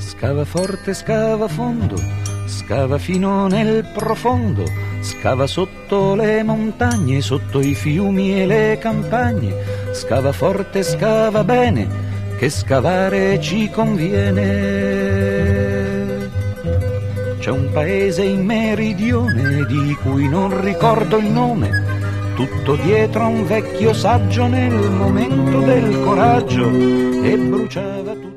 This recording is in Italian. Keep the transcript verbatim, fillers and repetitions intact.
Scava forte, scava fondo, scava fino nel profondo, scava sotto le montagne, sotto i fiumi e le campagne, scava forte, scava bene, che scavare ci conviene. C'è un paese in meridione di cui non ricordo il nome, tutto dietro a un vecchio saggio nel momento del coraggio, e bruciava tutto.